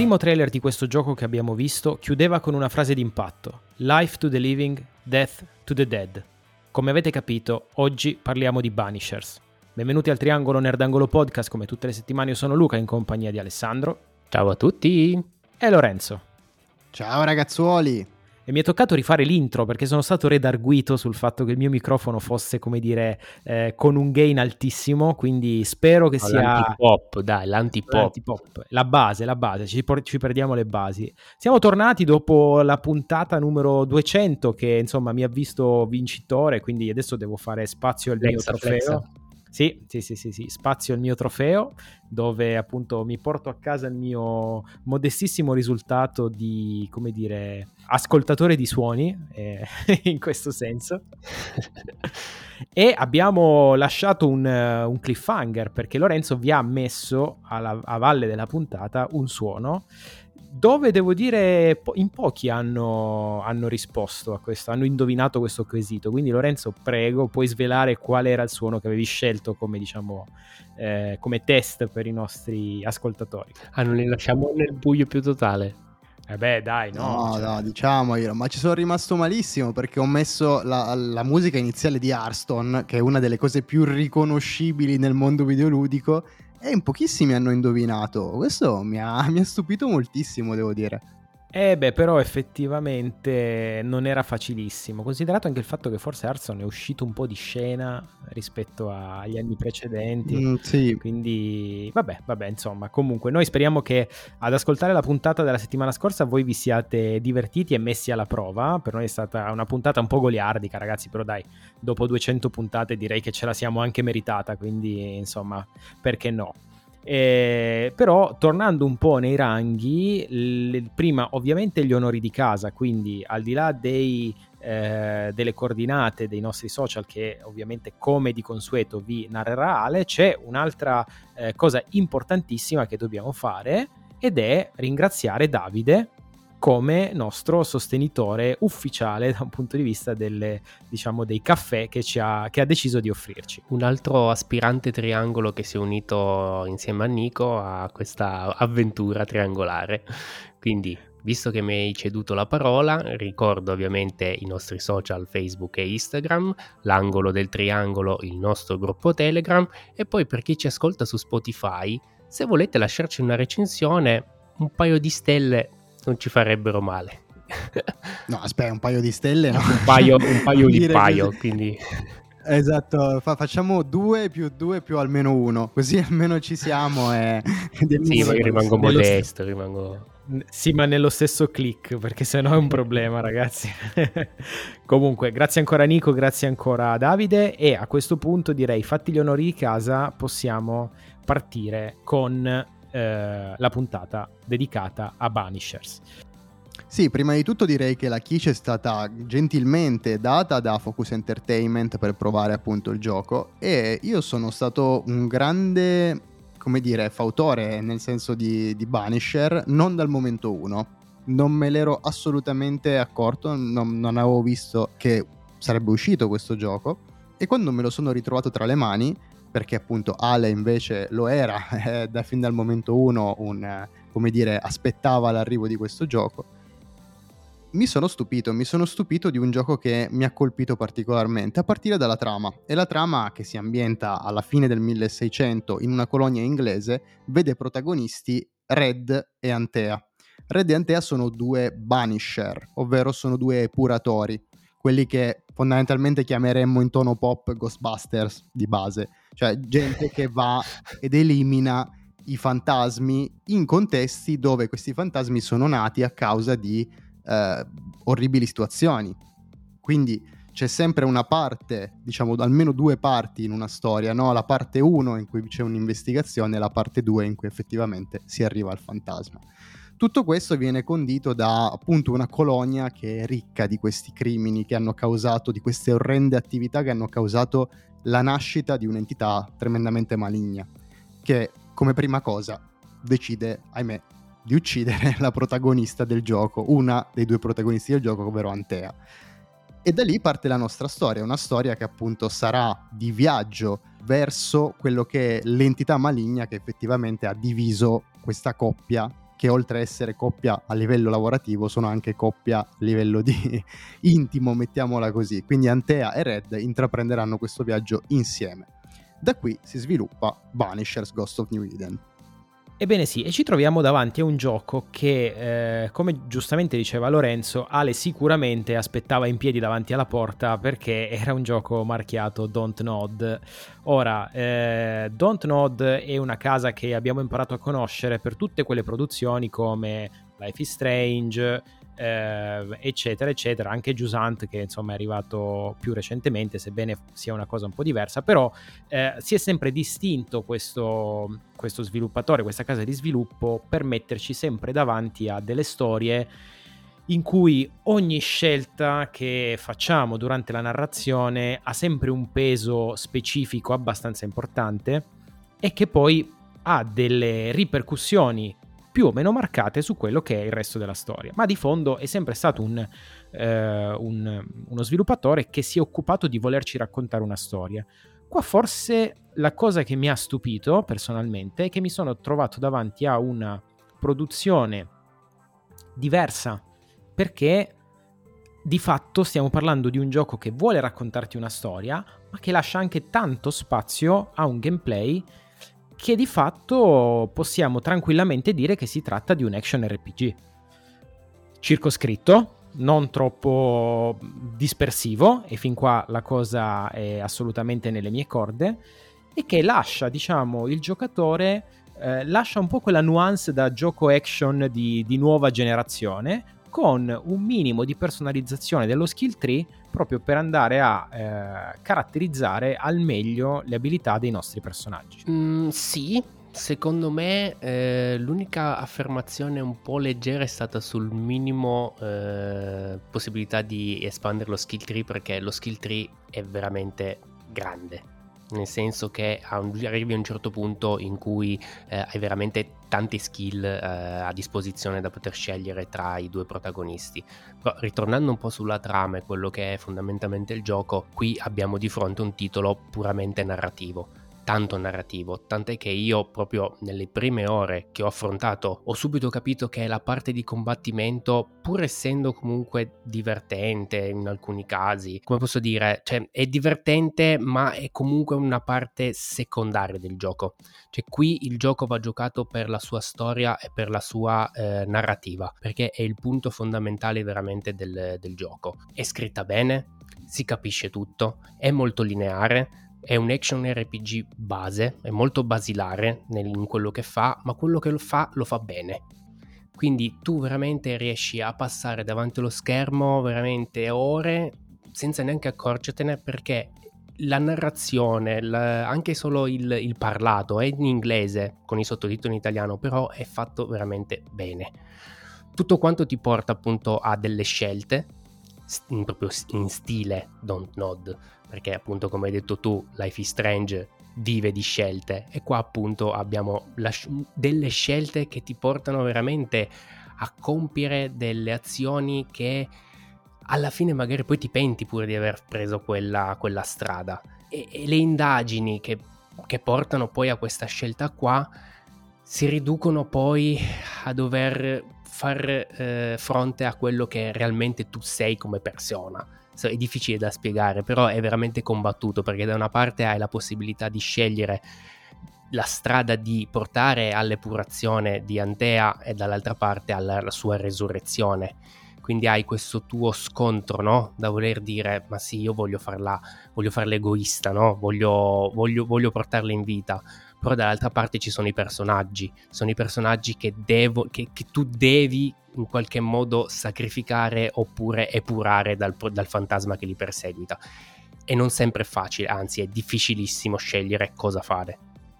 primo trailer di questo gioco che abbiamo visto chiudeva con una frase d'impatto: Life to the living, death to the dead. Come avete capito, oggi parliamo di Banishers. Benvenuti al Triangolo Nerdangolo Podcast, come tutte le settimane io sono Luca in compagnia di Alessandro. Ciao a tutti! E Lorenzo. Ciao ragazzuoli! E mi è toccato rifare l'intro perché sono stato redarguito sul fatto che il mio microfono fosse, come dire, con un gain altissimo, quindi spero che sia... L'antipop, dai, l'antipop. La base, ci perdiamo le basi. Siamo tornati dopo la puntata numero 200 che insomma mi ha visto vincitore, quindi adesso devo fare spazio al mio trofeo. Sì, spazio al mio trofeo, dove appunto mi porto a casa il mio modestissimo risultato di, come dire, ascoltatore di suoni, in questo senso. E abbiamo lasciato un cliffhanger, perché Lorenzo vi ha messo a valle della puntata un suono dove devo dire in pochi hanno risposto a questo, hanno indovinato questo quesito. Quindi Lorenzo, prego, puoi svelare qual era il suono che avevi scelto come, diciamo, come test per i nostri ascoltatori. Non li lasciamo nel buio più totale. Beh, dai, no, diciamo io, ma ci sono rimasto malissimo perché ho messo la musica iniziale di Hearthstone, che è una delle cose più riconoscibili nel mondo videoludico, e in pochissimi hanno indovinato. Questo mi ha stupito moltissimo, devo dire. Però effettivamente non era facilissimo, considerato anche il fatto che forse Hearthstone è uscito un po' di scena rispetto agli anni precedenti. Sì. Quindi vabbè, insomma, comunque noi speriamo che ad ascoltare la puntata della settimana scorsa voi vi siate divertiti e messi alla prova. Per noi è stata una puntata un po' goliardica, ragazzi, però dai, dopo 200 puntate direi che ce la siamo anche meritata, quindi insomma, perché no? Però tornando un po' nei ranghi, prima ovviamente gli onori di casa, quindi al di là delle coordinate dei nostri social che ovviamente come di consueto vi narrerà Ale, c'è un'altra cosa importantissima che dobbiamo fare, ed è ringraziare Davide come nostro sostenitore ufficiale da un punto di vista dei caffè che ha deciso di offrirci. Un altro aspirante triangolo che si è unito insieme a Nico a questa avventura triangolare. Quindi, visto che mi hai ceduto la parola, ricordo ovviamente i nostri social Facebook e Instagram, l'angolo del triangolo, il nostro gruppo Telegram, e poi per chi ci ascolta su Spotify, se volete lasciarci una recensione, un paio di stelle non ci farebbero male. No, aspetta, un paio di stelle no. un paio di paio, quindi... Esatto, facciamo 2 più almeno 1, così almeno ci siamo e... Sì, ma io rimango modesto, Sì, ma nello stesso click, perché sennò è un problema, ragazzi. Comunque, grazie ancora Nico, grazie ancora Davide, e a questo punto direi, fatti gli onori di casa, possiamo partire con la puntata dedicata a Banishers. Sì, prima di tutto direi che la quiche è stata gentilmente data da Focus Entertainment per provare appunto il gioco, e io sono stato un grande, come dire, fautore nel senso di Banisher, non dal momento 1. Non me l'ero assolutamente accorto, non avevo visto che sarebbe uscito questo gioco, e quando me lo sono ritrovato tra le mani, perché appunto Ale invece lo era da fin dal momento 1, come dire, aspettava l'arrivo di questo gioco, mi sono stupito di un gioco che mi ha colpito particolarmente, a partire dalla trama. E la trama, che si ambienta alla fine del 1600 in una colonia inglese, vede protagonisti Red e Antea. Red e Antea sono 2 Banisher, ovvero sono 2 epuratori, quelli che fondamentalmente chiameremmo in tono pop Ghostbusters di base, cioè gente che va ed elimina i fantasmi in contesti dove questi fantasmi sono nati a causa di orribili situazioni. Quindi c'è sempre una parte, diciamo almeno 2 parti in una storia, no? La parte 1 in cui c'è un'investigazione e la parte 2 in cui effettivamente si arriva al fantasma. Tutto questo viene condito da appunto una colonia che è ricca di questi crimini che hanno causato, di queste orrende attività che hanno causato la nascita di un'entità tremendamente maligna, che come prima cosa decide, ahimè, di uccidere la protagonista del gioco, una dei 2 protagonisti del gioco, ovvero Antea. E da lì parte la nostra storia, una storia che appunto sarà di viaggio verso quello che è l'entità maligna che effettivamente ha diviso questa coppia che oltre a essere coppia a livello lavorativo sono anche coppia a livello di intimo, mettiamola così. Quindi Antea e Red intraprenderanno questo viaggio insieme. Da qui si sviluppa Banishers Ghost of New Eden. Ebbene sì, e ci troviamo davanti a un gioco che, come giustamente diceva Lorenzo, Ale sicuramente aspettava in piedi davanti alla porta perché era un gioco marchiato Dontnod. Ora, Dontnod è una casa che abbiamo imparato a conoscere per tutte quelle produzioni come Life is Strange, eccetera eccetera, anche Jusant che insomma è arrivato più recentemente, sebbene sia una cosa un po' diversa, però si è sempre distinto questo sviluppatore, questa casa di sviluppo, per metterci sempre davanti a delle storie in cui ogni scelta che facciamo durante la narrazione ha sempre un peso specifico abbastanza importante e che poi ha delle ripercussioni più o meno marcate su quello che è il resto della storia, ma di fondo è sempre stato uno sviluppatore che si è occupato di volerci raccontare una storia. Qua forse la cosa che mi ha stupito personalmente è che mi sono trovato davanti a una produzione diversa, perché di fatto stiamo parlando di un gioco che vuole raccontarti una storia, ma che lascia anche tanto spazio a un gameplay che di fatto possiamo tranquillamente dire che si tratta di un action RPG circoscritto, non troppo dispersivo, e fin qua la cosa è assolutamente nelle mie corde, e che lascia, diciamo, il giocatore lascia un po' quella nuance da gioco action di nuova generazione, con un minimo di personalizzazione dello skill tree proprio per andare a caratterizzare al meglio le abilità dei nostri personaggi. Sì, secondo me l'unica affermazione un po' leggera è stata sul minimo possibilità di espandere lo skill tree, perché lo skill tree è veramente grande, nel senso che arrivi a un certo punto in cui hai veramente tante skill a disposizione da poter scegliere tra i due protagonisti. Però ritornando un po' sulla trama e quello che è fondamentalmente il gioco, qui abbiamo di fronte un titolo puramente narrativo, tanto narrativo, tant'è che io proprio nelle prime ore che ho affrontato ho subito capito che la parte di combattimento, pur essendo comunque divertente in alcuni casi, come posso dire, cioè è divertente ma è comunque una parte secondaria del gioco. Cioè qui il gioco va giocato per la sua storia e per la sua narrativa, perché è il punto fondamentale veramente del gioco. È scritta bene, si capisce tutto, è molto lineare, è un action RPG base, è molto basilare in quello che fa, ma quello che lo fa bene. Quindi tu veramente riesci a passare davanti allo schermo veramente ore senza neanche accorgertene, perché la narrazione, anche solo il parlato è in inglese con i sottotitoli in italiano, però è fatto veramente bene. Tutto quanto ti porta appunto a delle scelte proprio in stile Dontnod, perché appunto come hai detto tu Life is Strange vive di scelte, e qua appunto abbiamo delle scelte che ti portano veramente a compiere delle azioni che alla fine magari poi ti penti pure di aver preso quella strada, e le indagini che portano poi a questa scelta qua si riducono poi a dover far fronte a quello che realmente tu sei come persona. È difficile da spiegare, però è veramente combattuto, perché da una parte hai la possibilità di scegliere la strada di portare all'epurazione di Antea e dall'altra parte alla sua resurrezione. Quindi hai questo tuo scontro, no? Da voler dire, ma sì, io voglio farla egoista, no? Voglio portarla in vita. Però dall'altra parte ci sono i personaggi che tu devi in qualche modo sacrificare oppure epurare dal fantasma che li perseguita. E non sempre è facile, anzi è difficilissimo scegliere cosa fare.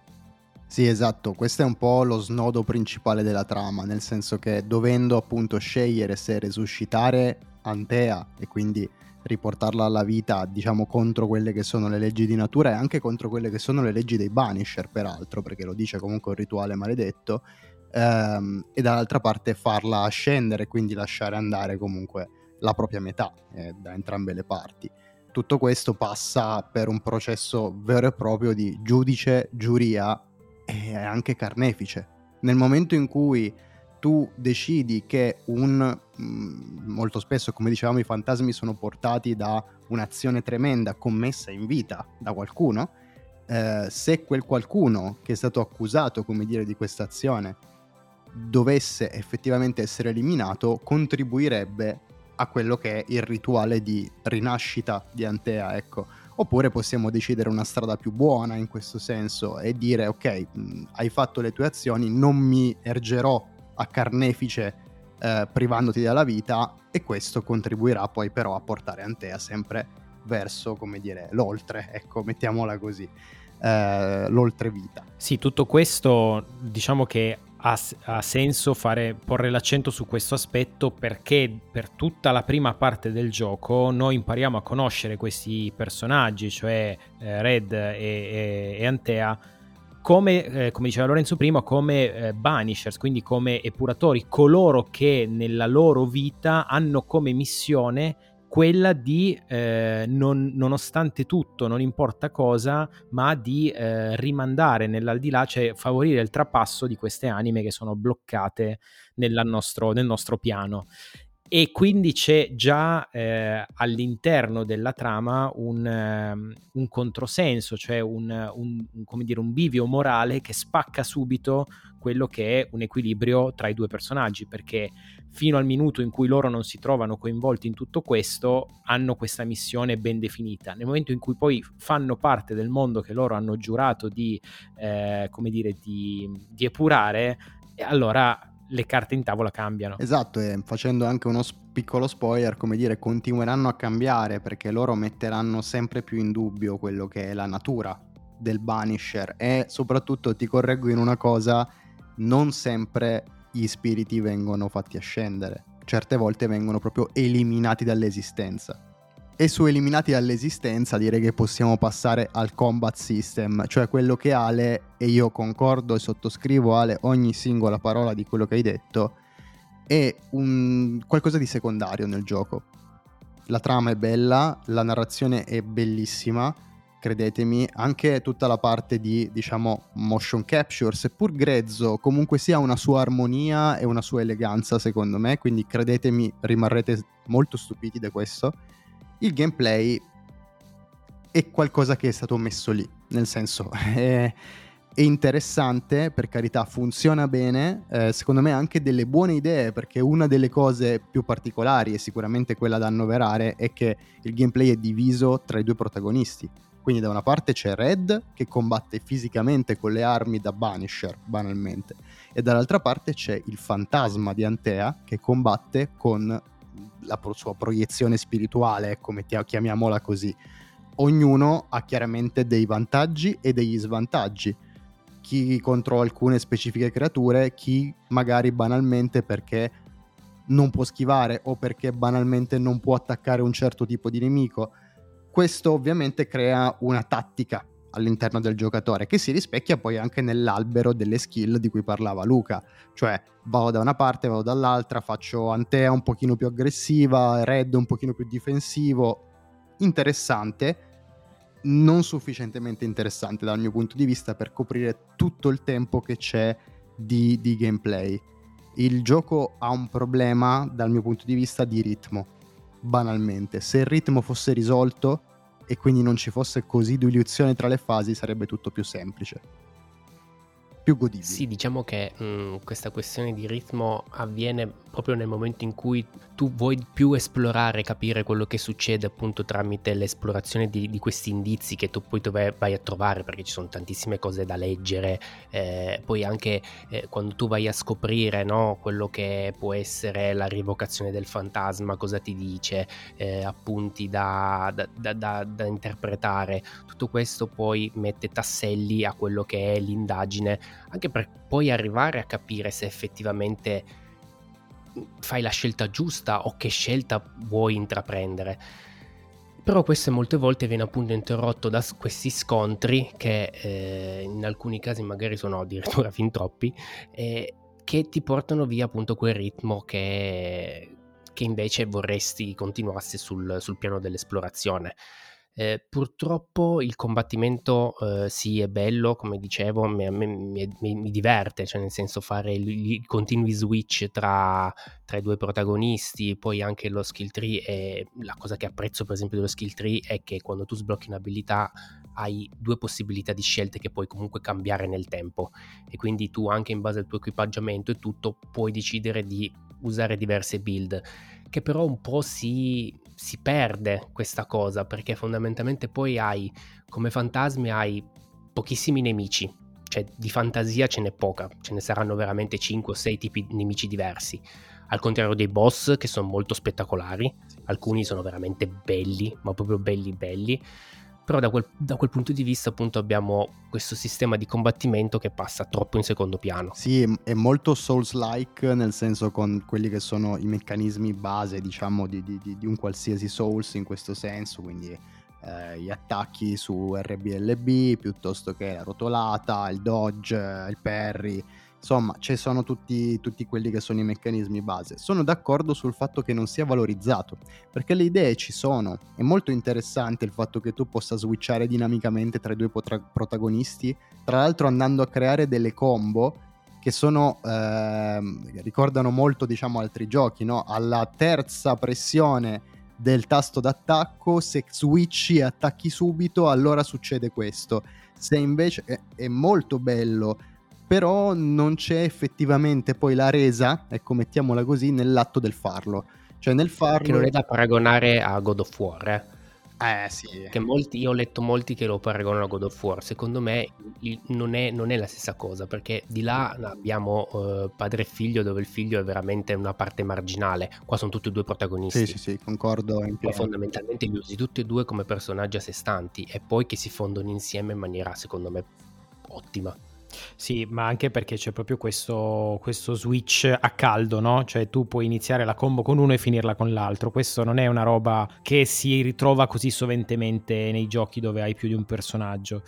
Sì, esatto, questo è un po' lo snodo principale della trama, nel senso che dovendo appunto scegliere se resuscitare Antea e quindi riportarla alla vita, diciamo, contro quelle che sono le leggi di natura e anche contro quelle che sono le leggi dei Banisher, peraltro, perché lo dice comunque un rituale maledetto, e dall'altra parte farla scendere, quindi lasciare andare comunque la propria metà da entrambe le parti. Tutto questo passa per un processo vero e proprio di giudice, giuria e anche carnefice. Nel momento in cui tu decidi che molto spesso, come dicevamo, i fantasmi sono portati da un'azione tremenda commessa in vita da qualcuno, se quel qualcuno che è stato accusato, come dire, di questa azione dovesse effettivamente essere eliminato, contribuirebbe a quello che è il rituale di rinascita di Antea, ecco. Oppure possiamo decidere una strada più buona in questo senso e dire ok, hai fatto le tue azioni, non mi ergerò a carnefice privandoti della vita, e questo contribuirà poi però a portare Antea sempre verso, come dire, l'oltre, ecco, mettiamola così, l'oltrevita. Sì, tutto questo diciamo che ha senso porre l'accento su questo aspetto, perché per tutta la prima parte del gioco noi impariamo a conoscere questi personaggi, cioè Red e Antea, come diceva Lorenzo prima, come banishers, quindi come epuratori, coloro che nella loro vita hanno come missione quella di, nonostante tutto, non importa cosa, ma di rimandare nell'aldilà, cioè favorire il trapasso di queste anime che sono bloccate nel nostro piano. E quindi c'è già all'interno della trama un controsenso, cioè come dire, un bivio morale che spacca subito quello che è un equilibrio tra i due personaggi, perché fino al minuto in cui loro non si trovano coinvolti in tutto questo hanno questa missione ben definita. Nel momento in cui poi fanno parte del mondo che loro hanno giurato di epurare, allora le carte in tavola cambiano. Esatto, e facendo anche uno piccolo spoiler, come dire, continueranno a cambiare, perché loro metteranno sempre più in dubbio quello che è la natura del Banisher, e soprattutto ti correggo in una cosa: non sempre gli spiriti vengono fatti ascendere, certe volte vengono proprio eliminati dall'esistenza. E su eliminati dall'esistenza direi che possiamo passare al combat system, cioè quello che Ale, e io concordo e sottoscrivo Ale ogni singola parola di quello che hai detto, è qualcosa di secondario nel gioco. La trama è bella, la narrazione è bellissima, credetemi, anche tutta la parte di, diciamo, motion capture, seppur grezzo, comunque sia una sua armonia e una sua eleganza secondo me, quindi credetemi, rimarrete molto stupiti da questo. Il gameplay è qualcosa che è stato messo lì, nel senso è interessante, per carità, funziona bene, secondo me ha anche delle buone idee, perché una delle cose più particolari, e sicuramente quella da annoverare, è che il gameplay è diviso tra i due protagonisti. Quindi da una parte c'è Red che combatte fisicamente con le armi da Banisher, banalmente, e dall'altra parte c'è il fantasma di Antea che combatte con la sua proiezione spirituale, come chiamiamola così. Ognuno ha chiaramente dei vantaggi e degli svantaggi, chi contro alcune specifiche creature, chi magari banalmente perché non può schivare o perché banalmente non può attaccare un certo tipo di nemico. Questo ovviamente crea una tattica all'interno del giocatore che si rispecchia poi anche nell'albero delle skill di cui parlava Luca, cioè vado da una parte, vado dall'altra, faccio Antea un pochino più aggressiva, Red un pochino più difensivo. Interessante, non sufficientemente interessante dal mio punto di vista per coprire tutto il tempo che c'è di gameplay. Il gioco ha un problema dal mio punto di vista di ritmo, banalmente. Se il ritmo fosse risolto e quindi non ci fosse così diluizione tra le fasi, sarebbe tutto più semplice, più godibile. Sì, diciamo che questa questione di ritmo avviene proprio nel momento in cui tu vuoi più esplorare, capire quello che succede appunto tramite l'esplorazione di questi indizi che tu poi vai a trovare, perché ci sono tantissime cose da leggere, poi anche quando tu vai a scoprire, no, quello che può essere la rievocazione del fantasma, cosa ti dice, appunti da interpretare, tutto questo poi mette tasselli a quello che è l'indagine, anche per poi arrivare a capire se effettivamente fai la scelta giusta o che scelta vuoi intraprendere. Però questo molte volte viene appunto interrotto da questi scontri che in alcuni casi magari sono addirittura fin troppi, che ti portano via appunto quel ritmo che invece vorresti continuasse sul piano dell'esplorazione. Purtroppo il combattimento sì è bello, come dicevo, mi diverte, cioè nel senso fare i continui switch tra i due protagonisti, poi anche lo skill tree. E la cosa che apprezzo per esempio dello skill tree è che quando tu sblocchi un'abilità hai due possibilità di scelte che puoi comunque cambiare nel tempo, e quindi tu anche in base al tuo equipaggiamento e tutto puoi decidere di usare diverse build, che però un po' si perde questa cosa, perché fondamentalmente poi hai come fantasmi hai pochissimi nemici, cioè di fantasia ce n'è poca, ce ne saranno veramente 5 o 6 tipi di nemici diversi, al contrario dei boss che sono molto spettacolari, alcuni sono veramente belli, ma proprio belli, però da quel punto di vista appunto abbiamo questo sistema di combattimento che passa troppo in secondo piano. Sì, è molto Souls-like, nel senso con quelli che sono i meccanismi base, diciamo, di un qualsiasi Souls in questo senso, quindi gli attacchi su RBLB piuttosto che la rotolata, il dodge, il parry. Insomma, ci sono tutti quelli che sono i meccanismi base. Sono d'accordo sul fatto che non sia valorizzato, perché le idee ci sono. È molto interessante il fatto che tu possa switchare dinamicamente tra i due protagonisti, tra l'altro andando a creare delle combo che sono ricordano molto, diciamo, altri giochi, no? Alla terza pressione del tasto d'attacco, se switchi e attacchi subito, allora succede questo. Se invece è molto bello, però non c'è effettivamente poi la resa, ecco, mettiamola così, nell'atto del farlo. Cioè nel farlo... Che non è da paragonare a God of War, sì. Che io ho letto molti che lo paragonano a God of War. Secondo me non è la stessa cosa, perché di là abbiamo padre e figlio, dove il figlio è veramente una parte marginale. Qua sono tutti e due protagonisti. Sì, concordo in pieno. Poi fondamentalmente li usi tutti e due come personaggi a sé stanti, e poi che si fondono insieme in maniera, secondo me, ottima. Sì, ma anche perché c'è proprio questo switch a caldo, no? Cioè tu puoi iniziare la combo con uno e finirla con l'altro. Questo non è una roba che si ritrova così soventemente nei giochi dove hai più di un personaggio.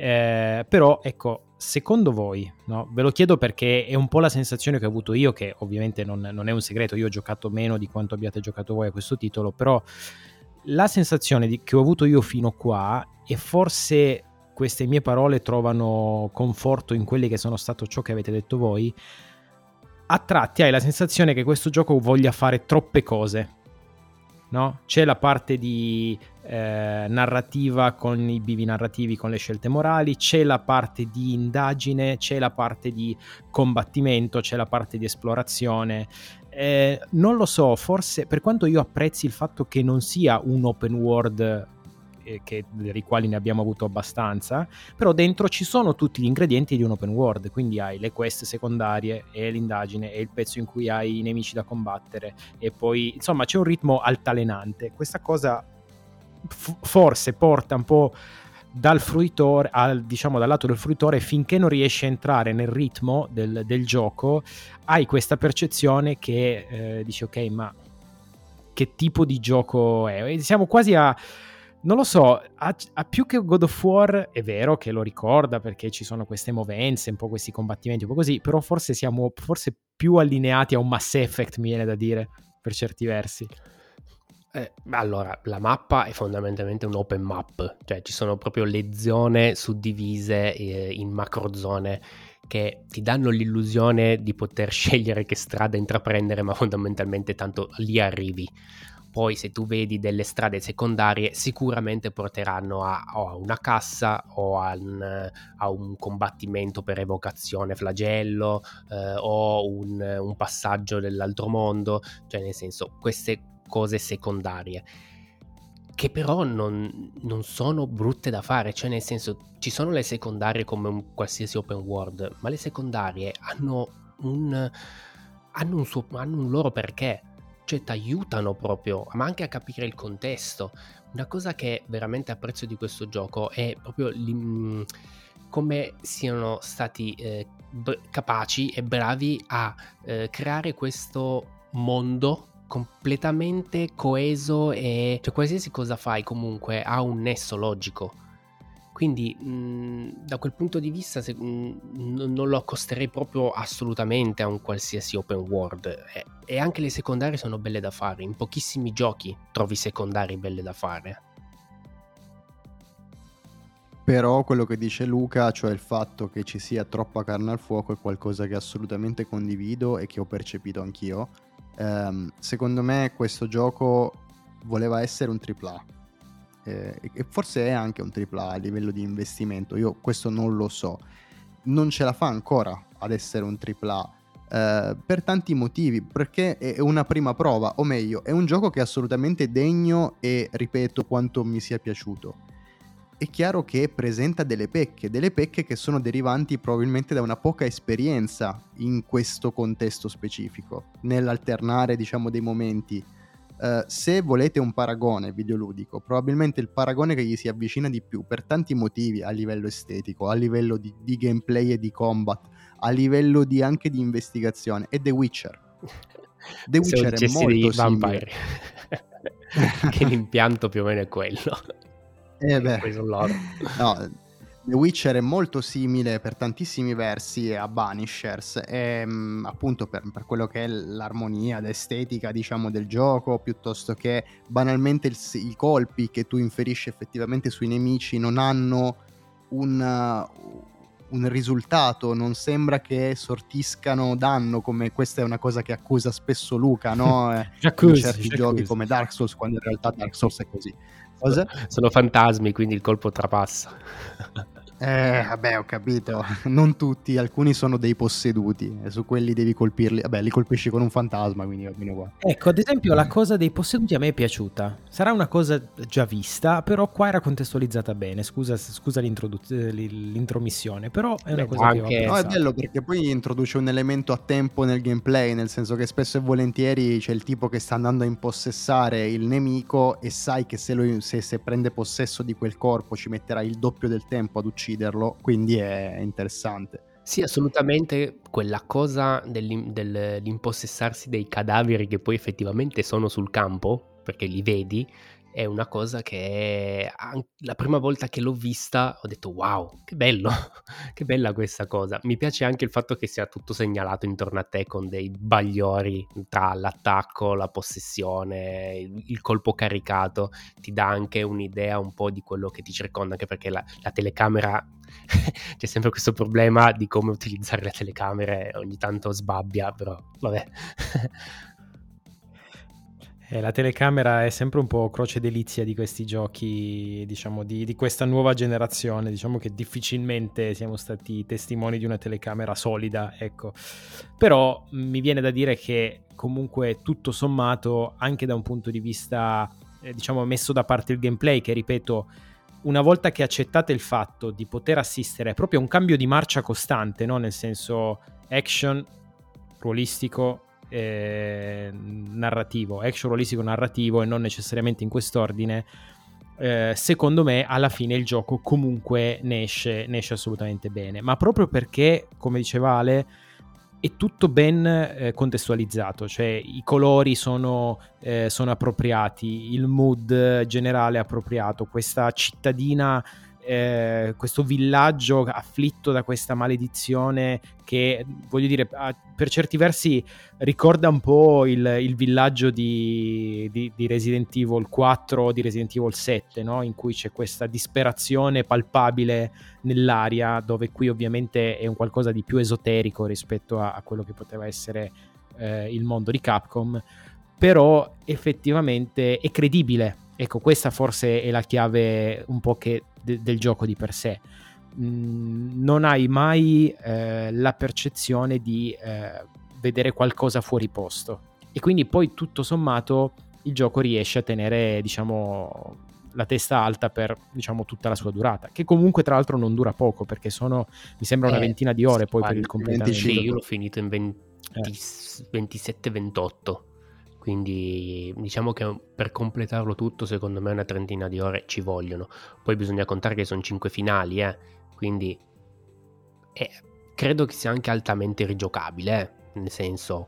Però, ecco, secondo voi, no? Ve lo chiedo perché è un po' la sensazione che ho avuto io, che ovviamente non è un segreto, io ho giocato meno di quanto abbiate giocato voi a questo titolo, però la sensazione che ho avuto io fino qua, e forse queste mie parole trovano conforto in quelli che sono stato ciò che avete detto voi, a tratti hai la sensazione che questo gioco voglia fare troppe cose, no? C'è la parte di narrativa con i bivi narrativi, con le scelte morali, c'è la parte di indagine, c'è la parte di combattimento, c'è la parte di esplorazione. Non lo so, forse, per quanto io apprezzi il fatto che non sia un open world per i quali ne abbiamo avuto abbastanza, però dentro ci sono tutti gli ingredienti di un open world, quindi hai le quest secondarie e l'indagine e il pezzo in cui hai i nemici da combattere, e poi insomma c'è un ritmo altalenante. Questa cosa forse porta un po' dal fruitore, diciamo dal lato del fruitore, finché non riesci a entrare nel ritmo del gioco, hai questa percezione che dici ok, ma che tipo di gioco è? E siamo quasi a, non lo so, a più che God of War, è vero che lo ricorda perché ci sono queste movenze, un po' questi combattimenti, un po' così, però forse siamo più allineati a un Mass Effect, mi viene da dire, per certi versi. Allora, la mappa è fondamentalmente un open map, cioè ci sono proprio le zone suddivise in macro zone che ti danno l'illusione di poter scegliere che strada intraprendere, ma fondamentalmente tanto lì arrivi. Poi se tu vedi delle strade secondarie sicuramente porteranno a una cassa o a un combattimento per evocazione flagello, o un passaggio dell'altro mondo, cioè nel senso queste cose secondarie che però non sono brutte da fare, cioè nel senso ci sono le secondarie come un qualsiasi open world, ma le secondarie hanno un loro perché, cioè ti aiutano proprio, ma anche a capire il contesto. Una cosa che veramente apprezzo di questo gioco è proprio come siano stati capaci e bravi a creare questo mondo completamente coeso, e cioè qualsiasi cosa fai comunque ha un nesso logico, quindi da quel punto di vista non lo accosterei proprio assolutamente a un qualsiasi open world, e anche le secondarie sono belle da fare, in pochissimi giochi trovi secondarie belle da fare. Però quello che dice Luca, cioè il fatto che ci sia troppa carne al fuoco, è qualcosa che assolutamente condivido e che ho percepito anch'io. Secondo me questo gioco voleva essere un AAA, e forse è anche un AAA a livello di investimento, io questo non lo so. Non ce la fa ancora ad essere un AAA, per tanti motivi, perché è una prima prova, o meglio, è un gioco che è assolutamente degno e, ripeto, quanto mi sia piaciuto. È chiaro che presenta delle pecche che sono derivanti probabilmente da una poca esperienza in questo contesto specifico, nell'alternare, diciamo, dei momenti. Se volete un paragone videoludico, probabilmente il paragone che gli si avvicina di più per tanti motivi, a livello estetico, a livello di gameplay e di combat, a livello anche di investigazione, è The Witcher. The Witcher è molto simile. Che l'impianto più o meno è quello. No, The Witcher è molto simile per tantissimi versi a Banishers, appunto per quello che è l'armonia, l'estetica, diciamo, del gioco, piuttosto che banalmente i colpi che tu inferisci effettivamente sui nemici non hanno un risultato, non sembra che sortiscano danno, come questa è una cosa che accusa spesso Luca, no? In certi giochi come Dark Souls, quando in realtà Dark Souls è così. Cosa? Sono fantasmi, quindi il colpo trapassa. Vabbè, ho capito. Non tutti, alcuni sono dei posseduti e su quelli devi colpirli. Vabbè, li colpisci con un fantasma, quindi va bene uguale. Ecco, ad esempio, la cosa dei posseduti a me è piaciuta. Sarà una cosa già vista, però qua era contestualizzata bene. Scusa l'intromissione, però è una cosa che ho apprezzato. No, è bello perché poi introduce un elemento a tempo nel gameplay, nel senso che spesso e volentieri c'è il tipo che sta andando a impossessare il nemico e sai che se prende possesso di quel corpo ci metterà il doppio del tempo ad ucciderlo, quindi è interessante. Sì, assolutamente, quella cosa dell'impossessarsi dei cadaveri che poi effettivamente sono sul campo, perché li vedi, è una cosa che la prima volta che l'ho vista ho detto wow, che bello, che bella questa cosa. Mi piace anche il fatto che sia tutto segnalato intorno a te con dei bagliori tra l'attacco, la possessione, il colpo caricato, ti dà anche un'idea un po' di quello che ti circonda, anche perché la telecamera c'è sempre questo problema di come utilizzare le telecamere, ogni tanto sbabbia, però vabbè. La telecamera è sempre un po' croce delizia di questi giochi, diciamo, di questa nuova generazione. Diciamo che difficilmente siamo stati testimoni di una telecamera solida, ecco. Però mi viene da dire che comunque tutto sommato, anche da un punto di vista, diciamo, messo da parte il gameplay, che ripeto, una volta che accettate il fatto di poter assistere proprio a un cambio di marcia costante, no? Nel senso action, ruolistico, narrativo, action, ruolistico, narrativo, e non necessariamente in quest'ordine, secondo me alla fine il gioco comunque ne esce assolutamente bene, ma proprio perché, come diceva Ale, è tutto ben contestualizzato, cioè i colori sono appropriati, il mood generale è appropriato, questa cittadina, questo villaggio afflitto da questa maledizione che, voglio dire, per certi versi ricorda un po' il villaggio di Resident Evil 4 o di Resident Evil 7, no? In cui c'è questa disperazione palpabile nell'aria, dove qui ovviamente è un qualcosa di più esoterico rispetto a quello che poteva essere il mondo di Capcom, però effettivamente è credibile. Ecco, questa forse è la chiave un po' del gioco di per sé. Non hai mai la percezione di vedere qualcosa fuori posto, e quindi poi tutto sommato il gioco riesce a tenere, diciamo, la testa alta per, diciamo, tutta la sua durata, che comunque tra l'altro non dura poco, perché mi sembra una ventina di ore poi per il completamento. Sì, io l'ho finito in 27-28, quindi diciamo che per completarlo tutto secondo me una trentina di ore ci vogliono. Poi bisogna contare che sono 5 finali, quindi credo che sia anche altamente rigiocabile, nel senso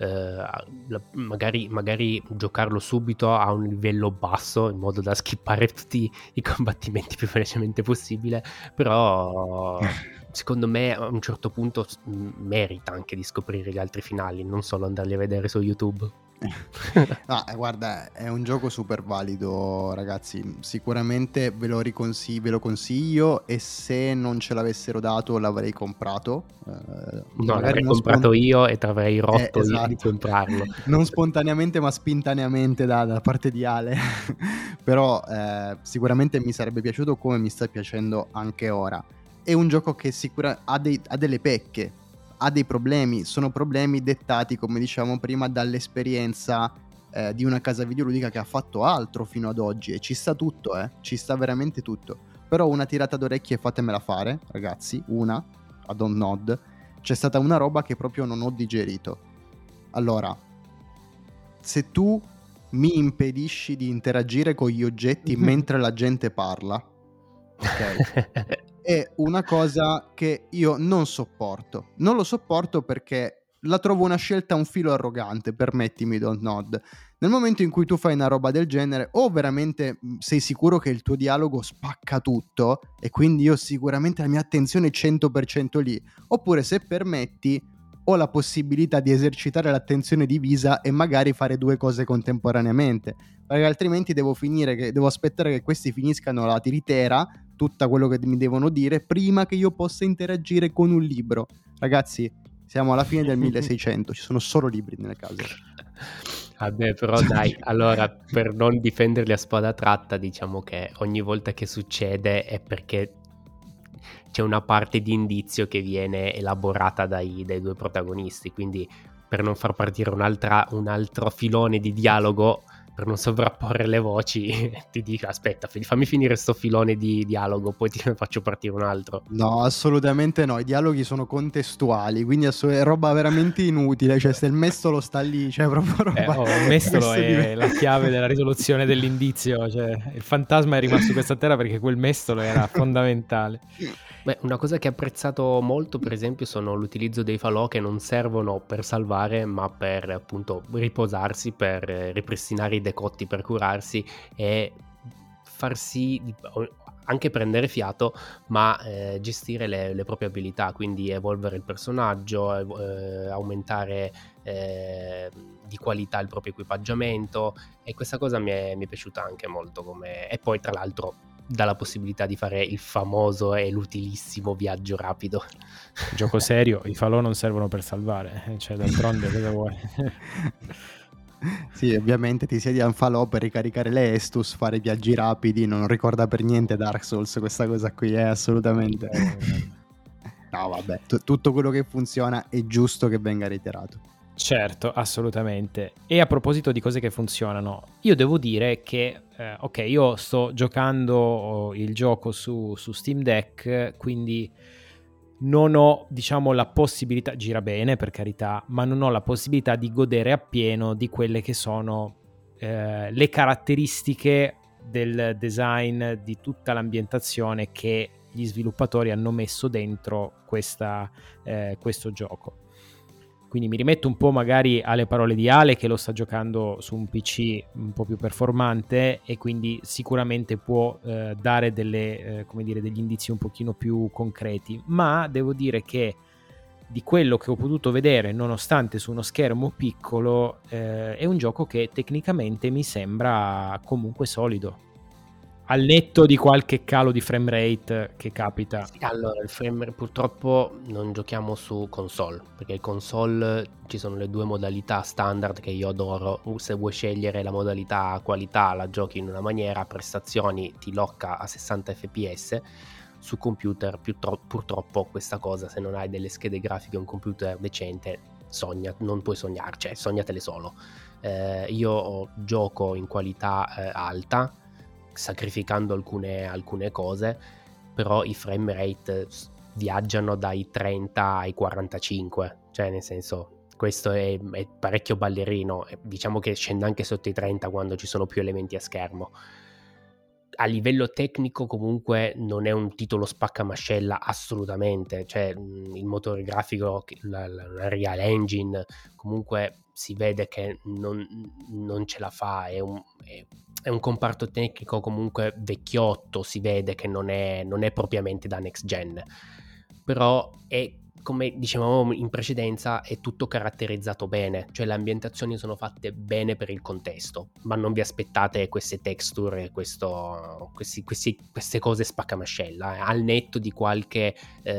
magari giocarlo subito a un livello basso in modo da skippare tutti i combattimenti più velocemente possibile, però secondo me a un certo punto merita anche di scoprire gli altri finali, non solo andarli a vedere su YouTube. Guarda, è un gioco super valido, ragazzi. Sicuramente ve lo consiglio, e se non ce l'avessero dato l'avrei comprato. No, l'avrei comprato io e ti avrei rotto esatto. di comprarlo. Non spontaneamente, ma spintaneamente da parte di Ale. Però sicuramente mi sarebbe piaciuto, come mi sta piacendo anche ora. È un gioco che ha delle pecche, ha dei problemi, sono problemi dettati, come diciamo prima, dall'esperienza di una casa videoludica che ha fatto altro fino ad oggi, e ci sta tutto, ci sta veramente tutto. Però una tirata d'orecchie fatemela fare, ragazzi, a Don't Nod. C'è stata una roba che proprio non ho digerito. Allora, se tu mi impedisci di interagire con gli oggetti mentre la gente parla, ok? È una cosa che io non sopporto. Non lo sopporto perché la trovo una scelta un filo arrogante, permettimi, Don't Nod. Nel momento in cui tu fai una roba del genere, o veramente sei sicuro che il tuo dialogo spacca tutto, e quindi io sicuramente la mia attenzione è 100% lì, oppure, se permetti, ho la possibilità di esercitare l'attenzione divisa e magari fare due cose contemporaneamente, perché altrimenti devo aspettare che questi finiscano la tiritera, tutto quello che mi devono dire, prima che io possa interagire con un libro. Ragazzi, siamo alla fine del 1600, ci sono solo libri nelle case. Vabbè, però dai, allora, per non difenderli a spada tratta, diciamo che ogni volta che succede è perché c'è una parte di indizio che viene elaborata dai due protagonisti, quindi per non far partire un altro filone di dialogo, per non sovrapporre le voci, ti dico aspetta, fammi finire sto filone di dialogo, poi ti faccio partire un altro. No, assolutamente no, i dialoghi sono contestuali, quindi è roba veramente inutile, cioè se il mestolo sta lì, cioè proprio roba... il mestolo è la chiave della risoluzione dell'indizio, cioè il fantasma è rimasto su questa terra perché quel mestolo era fondamentale. Beh, una cosa che ho apprezzato molto, per esempio, sono l'utilizzo dei falò, che non servono per salvare, ma per appunto riposarsi, per ripristinare i decotti, per curarsi e farsi anche prendere fiato, ma gestire le proprie abilità, quindi evolvere il personaggio, aumentare di qualità il proprio equipaggiamento, e questa cosa mi è piaciuta anche molto. E poi tra l'altro dà la possibilità di fare il famoso e l'utilissimo viaggio rapido. Gioco serio, i falò non servono per salvare, cioè d'altronde cosa vuoi? Sì, ovviamente ti siedi a un falò per ricaricare le Estus, fare viaggi rapidi, non ricorda per niente Dark Souls questa cosa qui, assolutamente. No, vabbè, tutto quello che funziona è giusto che venga reiterato. Certo, assolutamente. E a proposito di cose che funzionano, io devo dire che, ok, io sto giocando il gioco su Steam Deck, quindi non ho, diciamo, la possibilità, gira bene per carità, ma non ho la possibilità di godere appieno di quelle che sono le caratteristiche del design, di tutta l'ambientazione che gli sviluppatori hanno messo dentro questo gioco. Quindi mi rimetto un po' magari alle parole di Ale, che lo sta giocando su un PC un po' più performante, e quindi sicuramente può dare degli indizi un pochino più concreti, ma devo dire che di quello che ho potuto vedere, nonostante su uno schermo piccolo, è un gioco che tecnicamente mi sembra comunque solido, al netto di qualche calo di frame rate che capita. Allora, il frame rate, purtroppo non giochiamo su console, perché console ci sono le due modalità standard che io adoro. Se vuoi scegliere la modalità qualità, la giochi in una maniera, prestazioni ti locca a 60 fps. Su computer purtroppo questa cosa, se non hai delle schede grafiche e un computer decente, non puoi sognare, cioè sognatele solo. Io gioco in qualità alta, sacrificando alcune cose, però i frame rate viaggiano dai 30 ai 45, cioè nel senso, questo è parecchio ballerino, diciamo che scende anche sotto i 30 quando ci sono più elementi a schermo. A livello tecnico comunque non è un titolo spaccamascella assolutamente, cioè il motore grafico, la Unreal Engine, comunque si vede che non ce la fa, è un comparto tecnico comunque vecchiotto, si vede che non è propriamente da next gen, però è, come dicevamo in precedenza, è tutto caratterizzato bene, cioè le ambientazioni sono fatte bene per il contesto, ma non vi aspettate queste texture, queste cose spaccamascella, al netto di qualche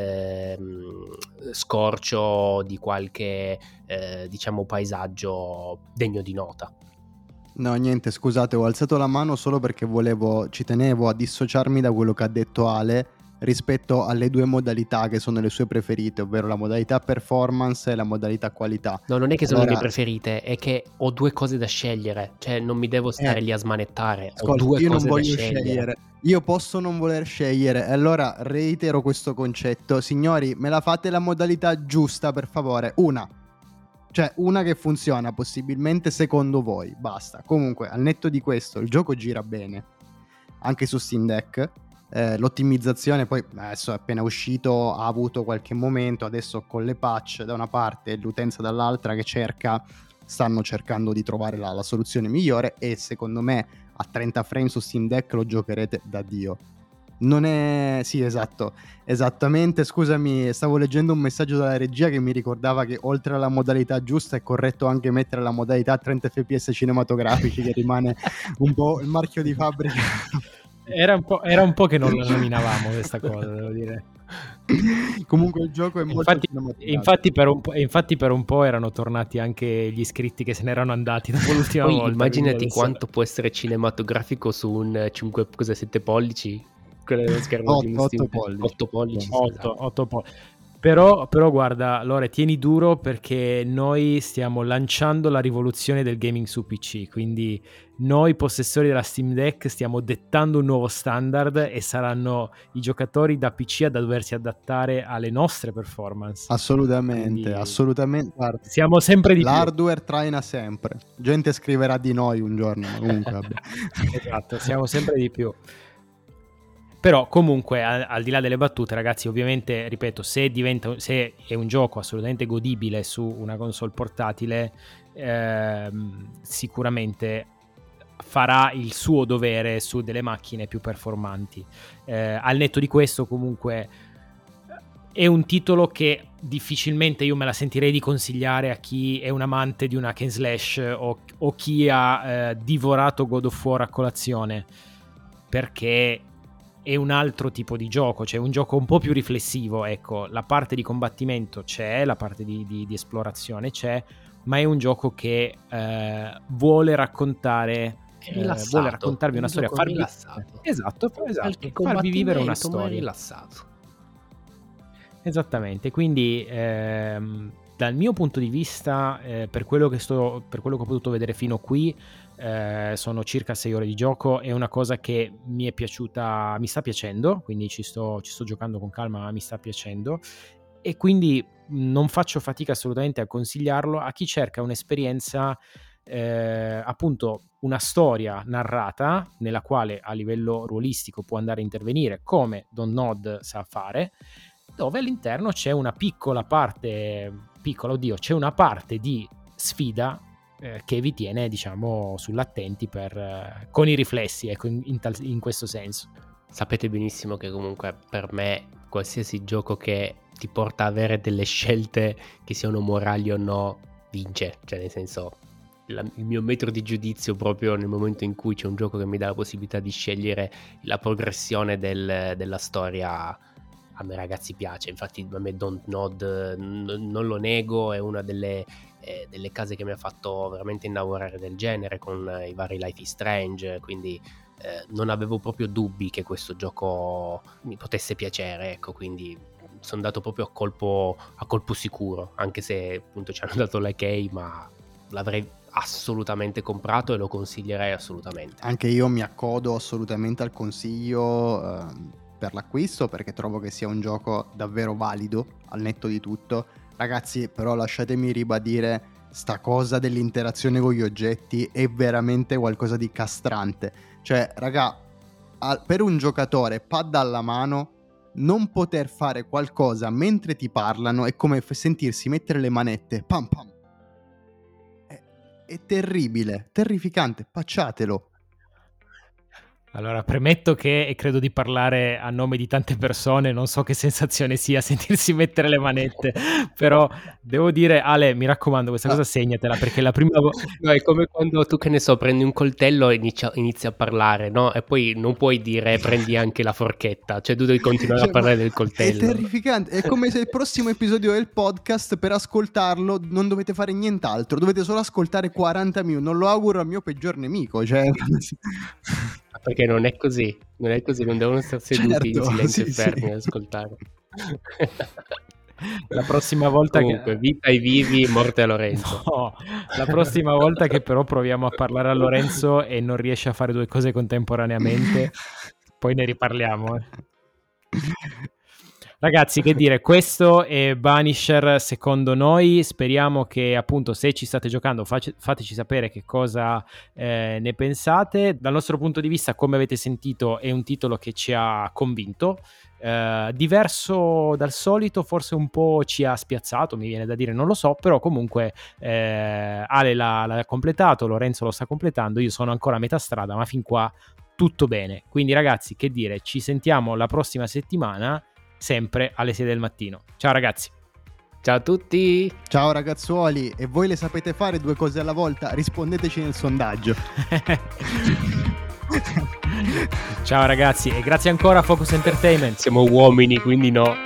scorcio, di qualche diciamo paesaggio degno di nota. No, niente, scusate, ho alzato la mano solo perché ci tenevo a dissociarmi da quello che ha detto Ale rispetto alle due modalità che sono le sue preferite, ovvero la modalità performance e la modalità qualità. No, non è che sono le mie preferite, è che ho due cose da scegliere, cioè non mi devo stare lì a smanettare, ascolta, ho due io cose non voglio da scegliere. Io posso non voler scegliere, allora reitero questo concetto. Signori, me la fate la modalità giusta, per favore, una che funziona possibilmente secondo voi, basta. Comunque, al netto di questo, il gioco gira bene anche su Steam Deck. L'ottimizzazione poi adesso è appena uscito, ha avuto qualche momento, adesso con le patch da una parte e l'utenza dall'altra che stanno cercando di trovare la soluzione migliore, e secondo me a 30 frame su Steam Deck lo giocherete da Dio. Non è... Sì, esatto, esattamente. Scusami, stavo leggendo un messaggio dalla regia che mi ricordava che oltre alla modalità giusta è corretto anche mettere la modalità 30 fps cinematografici, che rimane un po' il marchio di fabbrica. Era un po' che non lo nominavamo questa cosa, devo dire. Comunque il gioco è molto infatti per un po' erano tornati anche gli iscritti che se n'erano andati dopo l'ultima Poi volta. Immaginati quanto può essere cinematografico su un 7 pollici, quello dello schermo di 8 pollici. 8 pollici. 8 pollici. Però guarda, Lore, tieni duro, perché noi stiamo lanciando la rivoluzione del gaming su PC, quindi noi possessori della Steam Deck stiamo dettando un nuovo standard e saranno i giocatori da PC a doversi adattare alle nostre performance. Assolutamente, quindi assolutamente. Guarda, siamo sempre di l'hardware traina sempre. Gente scriverà di noi un giorno, ma comunque vabbè. Esatto, siamo sempre di più. Però comunque, al di là delle battute, ragazzi, ovviamente, ripeto, se è un gioco assolutamente godibile su una console portatile, sicuramente farà il suo dovere su delle macchine più performanti. Al netto di questo, comunque, è un titolo che difficilmente io me la sentirei di consigliare a chi è un amante di una hack and slash o chi ha divorato God of War a colazione, perché è un altro tipo di gioco, cioè un gioco un po' più riflessivo. Ecco, la parte di combattimento c'è, la parte di esplorazione c'è, ma è un gioco che vuole raccontarvi una storia, farvi vivere una storia. Rilassato. Esattamente, quindi dal mio punto di vista, per quello che ho potuto vedere fino qui, sono circa 6 ore di gioco. È una cosa che mi è piaciuta, mi sta piacendo, quindi ci sto giocando con calma, ma mi sta piacendo, e quindi non faccio fatica assolutamente a consigliarlo a chi cerca un'esperienza, appunto una storia narrata nella quale a livello ruolistico può andare a intervenire, come Don't Nod sa fare, dove all'interno c'è una c'è una parte di sfida che vi tiene, diciamo, sull'attenti con i riflessi, ecco, in questo senso. Sapete benissimo che comunque per me qualsiasi gioco che ti porta a avere delle scelte che siano morali o no vince, cioè nel senso il mio metro di giudizio proprio nel momento in cui c'è un gioco che mi dà la possibilità di scegliere la progressione della storia, a me ragazzi piace. Infatti a me Don't Nod, non lo nego, è una delle case che mi ha fatto veramente innamorare del genere con i vari Life is Strange, quindi non avevo proprio dubbi che questo gioco mi potesse piacere, ecco, quindi sono andato proprio a colpo sicuro, anche se appunto ci hanno dato la key, ma l'avrei assolutamente comprato e lo consiglierei assolutamente. Anche io mi accodo assolutamente al consiglio per l'acquisto, perché trovo che sia un gioco davvero valido al netto di tutto. Ragazzi, però lasciatemi ribadire, sta cosa dell'interazione con gli oggetti è veramente qualcosa di castrante. Cioè, raga, per un giocatore pad alla mano, non poter fare qualcosa mentre ti parlano è come sentirsi mettere le manette, pam pam. È terribile, terrificante, pacciatelo. Allora, premetto che, e credo di parlare a nome di tante persone, non so che sensazione sia sentirsi mettere le manette, però devo dire, Ale, mi raccomando, questa cosa segnatela, perché la prima volta... No, è come quando tu, che ne so, prendi un coltello e inizi a parlare, no? E poi non puoi dire prendi anche la forchetta, cioè tu devi continuare a parlare del coltello. È terrificante, è come se il prossimo episodio del podcast, per ascoltarlo non dovete fare nient'altro, dovete solo ascoltare 40 minuti, non lo auguro al mio peggior nemico, cioè... Perché non è così, non devono stare seduti in silenzio e fermi ad ascoltare. La prossima volta comunque, vita ai vivi, morte a Lorenzo. No, la prossima volta che però proviamo a parlare a Lorenzo e non riesce a fare due cose contemporaneamente, poi ne riparliamo. Ragazzi, che dire, questo è Vanisher secondo noi. Speriamo che, appunto, se ci state giocando, fateci sapere che cosa ne pensate. Dal nostro punto di vista, come avete sentito, è un titolo che ci ha convinto, diverso dal solito, forse un po' ci ha spiazzato, mi viene da dire, non lo so, però comunque Ale l'ha completato, Lorenzo lo sta completando, io sono ancora a metà strada, ma fin qua tutto bene. Quindi ragazzi, che dire, ci sentiamo la prossima settimana, sempre alle 6 del mattino. Ciao ragazzi. Ciao a tutti. Ciao ragazzuoli. E voi le sapete fare due cose alla volta? Rispondeteci nel sondaggio. Ciao ragazzi e grazie ancora a Focus Entertainment. Siamo uomini, quindi no.